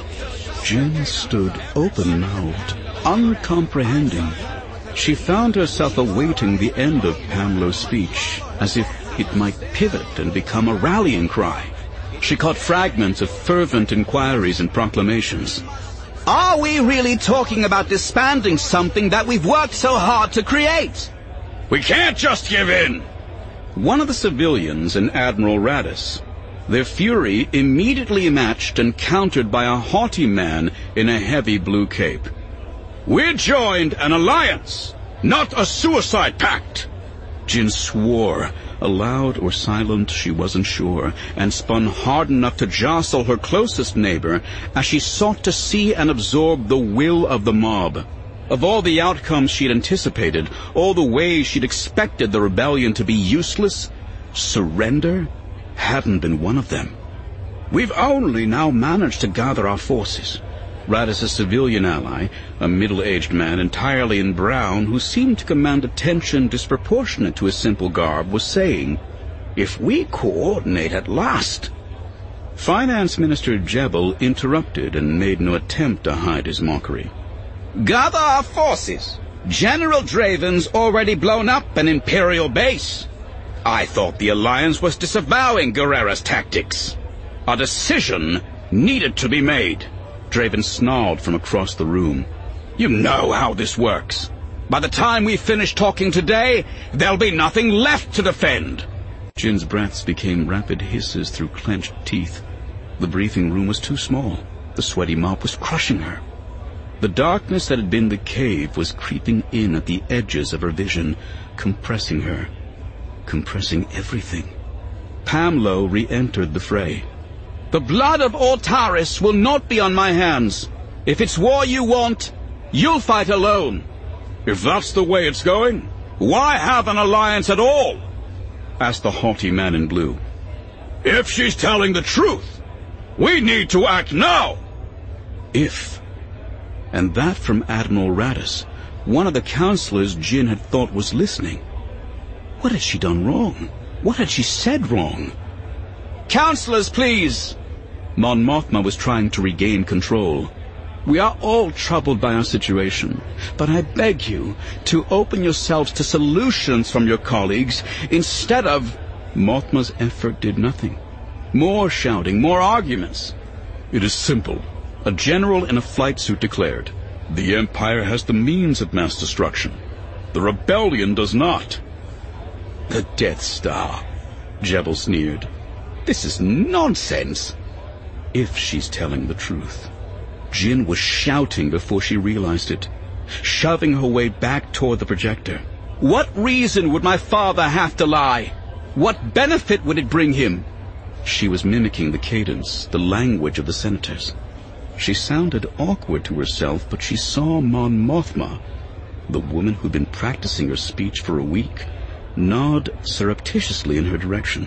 Jyn stood open-mouthed, uncomprehending. She found herself awaiting the end of Pamlo's speech, as if it might pivot and become a rallying cry. She caught fragments of fervent inquiries and proclamations. Are we really talking about disbanding something that we've worked so hard to create? We can't just give in! One of the civilians, an Admiral Radis, their fury immediately matched and countered by a haughty man in a heavy blue cape. We joined an alliance, not a suicide pact. Jyn swore, aloud or silent she wasn't sure, and spun hard enough to jostle her closest neighbor as she sought to see and absorb the will of the mob. Of all the outcomes she'd anticipated, all the ways she'd expected the rebellion to be useless, surrender hadn't been one of them. We've only now managed to gather our forces. Radis' civilian ally, a middle-aged man entirely in brown who seemed to command attention disproportionate to his simple garb, was saying, If we coordinate at last... Finance Minister Jebel interrupted and made no attempt to hide his mockery. Gather our forces. General Draven's already blown up an Imperial base. I thought the Alliance was disavowing Gerrera's tactics. A decision needed to be made. Draven snarled from across the room. You know how this works. By the time we finish talking today, there'll be nothing left to defend. Jyn's breaths became rapid hisses through clenched teeth. The briefing room was too small. The sweaty mop was crushing her. The darkness that had been the cave was creeping in at the edges of her vision, compressing her, compressing everything. Pamlo re-entered the fray. The blood of Ortaris will not be on my hands. If it's war you want, you'll fight alone. If that's the way it's going, why have an alliance at all? Asked the haughty man in blue. If she's telling the truth, we need to act now. If. And that from Admiral Radis, one of the counselors Jin had thought was listening. What had she done wrong? What had she said wrong? Counselors, please! Mon Mothma was trying to regain control. We are all troubled by our situation, but I beg you to open yourselves to solutions from your colleagues instead of... Mothma's effort did nothing. More shouting, more arguments. It is simple. A general in a flight suit declared. The Empire has the means of mass destruction. The rebellion does not. The Death Star, Jebel sneered. This is nonsense. If she's telling the truth. Jin was shouting before she realized it, shoving her way back toward the projector. What reason would my father have to lie? What benefit would it bring him? She was mimicking the cadence, the language of the senators. She sounded awkward to herself, but she saw Mon Mothma, the woman who'd been practicing her speech for a week, nod surreptitiously in her direction.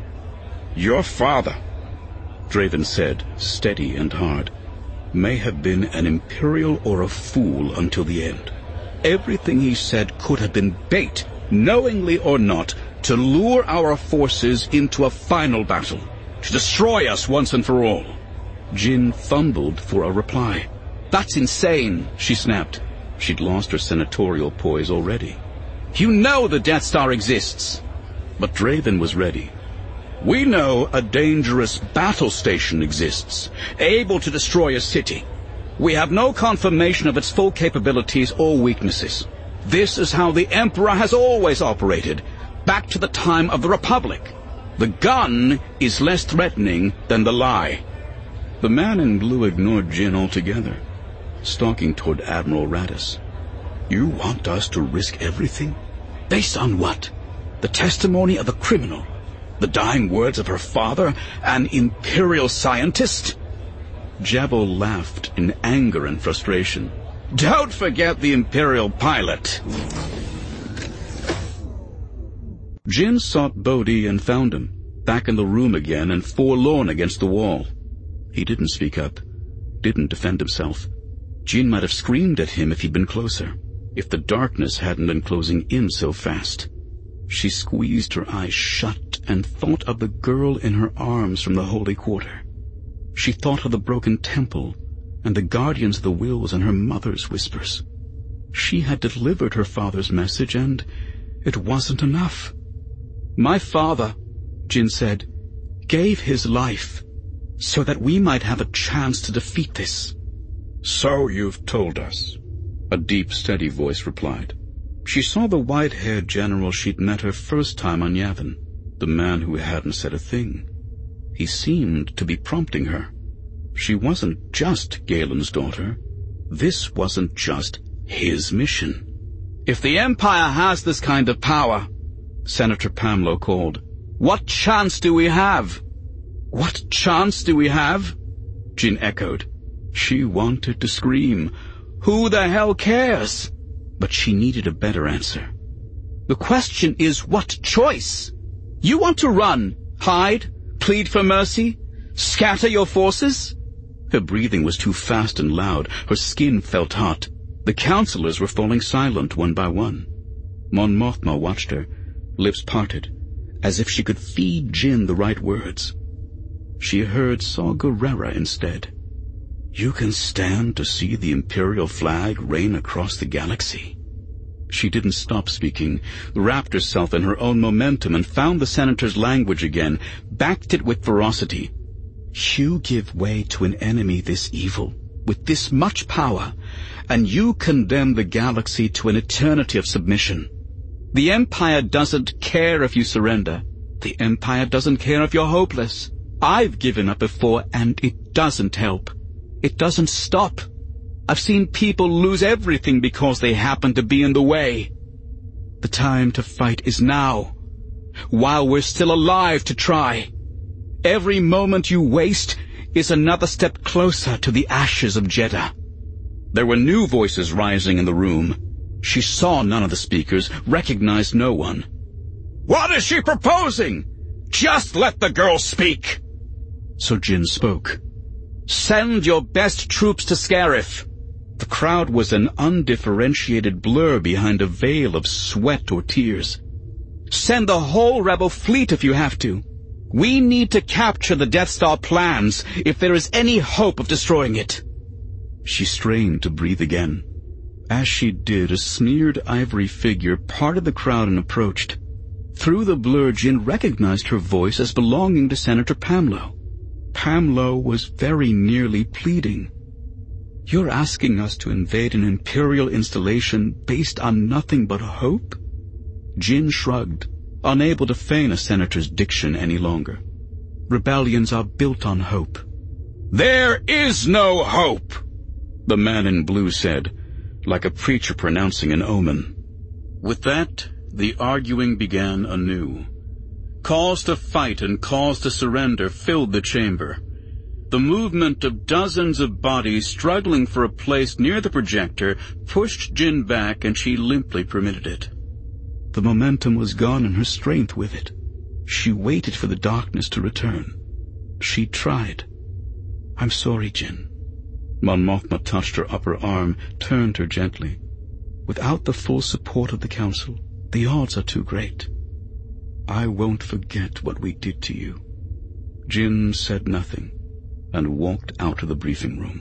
Your father, Draven said, steady and hard, may have been an Imperial or a fool until the end. Everything he said could have been bait, knowingly or not, to lure our forces into a final battle, to destroy us once and for all. Jin fumbled for a reply. That's insane, she snapped. She'd lost her senatorial poise already. You know the Death Star exists. But Draven was ready. We know a dangerous battle station exists, able to destroy a city. We have no confirmation of its full capabilities or weaknesses. This is how the Emperor has always operated, back to the time of the Republic. The gun is less threatening than the lie. The man in blue ignored Jin altogether, stalking toward Admiral Radis. You want us to risk everything? Based on what? The testimony of a criminal? The dying words of her father, an Imperial scientist? Jabal laughed in anger and frustration. Don't forget the Imperial pilot. Jin sought Bodhi and found him, back in the room again and forlorn against the wall. He didn't speak up, didn't defend himself. Jin might have screamed at him if he'd been closer, if the darkness hadn't been closing in so fast. She squeezed her eyes shut and thought of the girl in her arms from the Holy Quarter. She thought of the broken temple and the guardians of the wills and her mother's whispers. She had delivered her father's message, and it wasn't enough. My father, Jin said, gave his life so that we might have a chance to defeat this. So you've told us, a deep, steady voice replied. She saw the white-haired general she'd met her first time on Yavin, the man who hadn't said a thing. He seemed to be prompting her. She wasn't just Galen's daughter. This wasn't just his mission. If the Empire has this kind of power, Senator Pamlo called, what chance do we have? What chance do we have? Jin echoed. She wanted to scream. Who the hell cares? But she needed a better answer. The question is, what choice? You want to run, hide, plead for mercy, scatter your forces? Her breathing was too fast and loud. Her skin felt hot. The counselors were falling silent one by one. Mon Mothma watched her, lips parted, as if she could feed Jin the right words. She heard Saw Gerrera instead. You can stand to see the Imperial flag reign across the galaxy. She didn't stop speaking, wrapped herself in her own momentum and found the senator's language again, backed it with ferocity. You give way to an enemy this evil, with this much power, and you condemn the galaxy to an eternity of submission. The Empire doesn't care if you surrender. The Empire doesn't care if you're hopeless. I've given up before, and it doesn't help. It doesn't stop. I've seen people lose everything because they happen to be in the way. The time to fight is now, while we're still alive to try. Every moment you waste is another step closer to the ashes of Jeddah. There were new voices rising in the room. She saw none of the speakers, recognized no one. "What is she proposing? Just let the girl speak!" So Jinn spoke. "Send your best troops to Scarif." The crowd was an undifferentiated blur behind a veil of sweat or tears. "Send the whole rebel fleet if you have to. We need to capture the Death Star plans if there is any hope of destroying it." She strained to breathe again. As she did, a smeared ivory figure parted the crowd and approached. Through the blur, Jinn recognized her voice as belonging to Senator Pamlo. Pamlo was very nearly pleading. "You're asking us to invade an Imperial installation based on nothing but hope?" Jinn shrugged, unable to feign a senator's diction any longer. "Rebellions are built on hope." "There is no hope," the man in blue said, like a preacher pronouncing an omen. With that, the arguing began anew. Calls to fight and calls to surrender filled the chamber. The movement of dozens of bodies struggling for a place near the projector pushed Jinn back, and she limply permitted it. The momentum was gone and her strength with it. She waited for the darkness to return. She tried. "I'm sorry, Jinn." Mon Mothma touched her upper arm, turned her gently. "Without the full support of the Council, the odds are too great. I won't forget what we did to you." Jinn said nothing and walked out of the briefing room.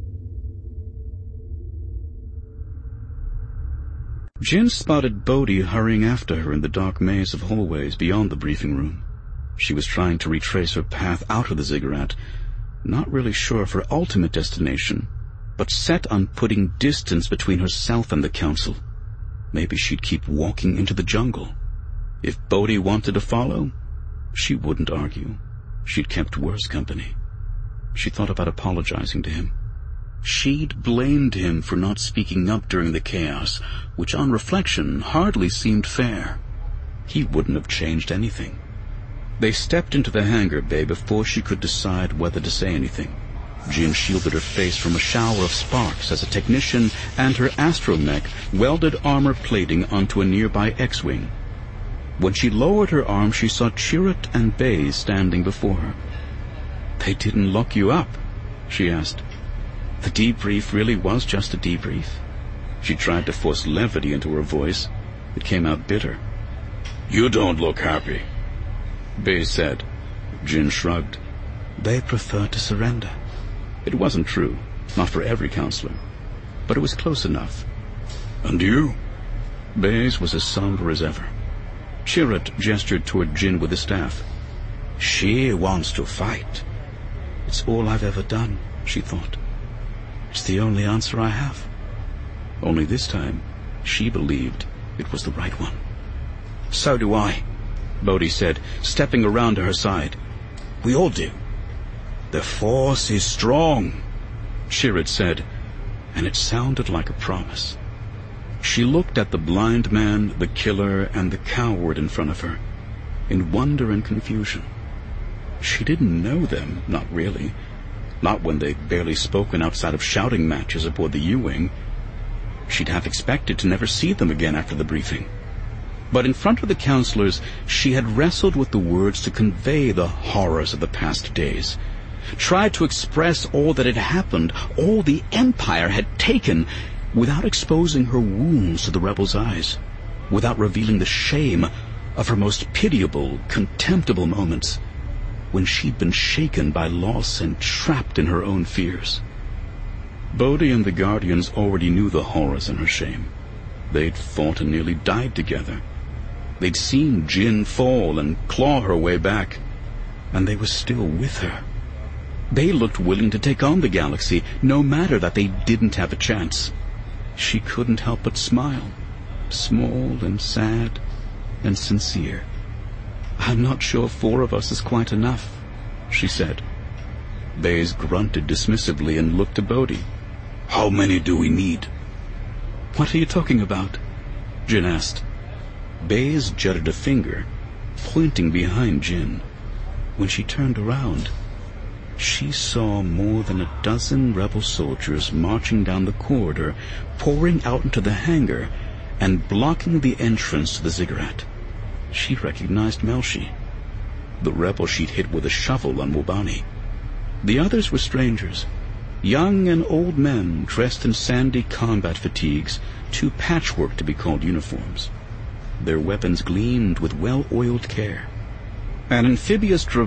Jinn spotted Bodhi hurrying after her in the dark maze of hallways beyond the briefing room. She was trying to retrace her path out of the ziggurat, not really sure of her ultimate destination, but set on putting distance between herself and the Council. Maybe she'd keep walking into the jungle. If Bodhi wanted to follow, she wouldn't argue. She'd kept worse company. She thought about apologizing to him. She'd blamed him for not speaking up during the chaos, which on reflection hardly seemed fair. He wouldn't have changed anything. They stepped into the hangar bay before she could decide whether to say anything. Jinn shielded her face from a shower of sparks as a technician and her astromech welded armor plating onto a nearby X-wing. When she lowered her arm, she saw Chirrut and Baze standing before her. "They didn't lock you up?" she asked. The debrief really was just a debrief. She tried to force levity into her voice. It came out bitter. "You don't look happy," Baze said. Jinn shrugged. "They preferred to surrender." It wasn't true, not for every counselor, but it was close enough. "And you?" Baze was as somber as ever. Chirrut gestured toward Jinn with his staff. "She wants to fight." "It's all I've ever done," she thought. "It's the only answer I have." Only this time, she believed it was the right one. "So do I," Bodhi said, stepping around to her side. "We all do." "The Force is strong," Chirrut said, and it sounded like a promise. She looked at the blind man, the killer, and the coward in front of her, in wonder and confusion. She didn't know them, not really. Not when they'd barely spoken outside of shouting matches aboard the U-Wing. She'd have expected to never see them again after the briefing. But in front of the counselors, she had wrestled with the words to convey the horrors of the past days, tried to express all that had happened, all the Empire had taken, without exposing her wounds to the rebels' eyes, without revealing the shame of her most pitiable, contemptible moments, when she'd been shaken by loss and trapped in her own fears. Bodhi and the Guardians already knew the horrors and her shame. They'd fought and nearly died together. They'd seen Jinn fall and claw her way back, and they were still with her. They looked willing to take on the galaxy, no matter that they didn't have a chance. She couldn't help but smile, small and sad and sincere. "I'm not sure four of us is quite enough," she said. Baze grunted dismissively and looked to Bodhi. "How many do we need?" "What are you talking about?" Jinn asked. Baze jutted a finger, pointing behind Jinn. when she turned around, she saw more than a dozen rebel soldiers marching down the corridor, pouring out into the hangar, and blocking the entrance to the ziggurat. She recognized Melshi, the rebel she'd hit with a shovel on Mubani. The others were strangers, young and old men dressed in sandy combat fatigues, too patchwork to be called uniforms. Their weapons gleamed with well-oiled care. An amphibious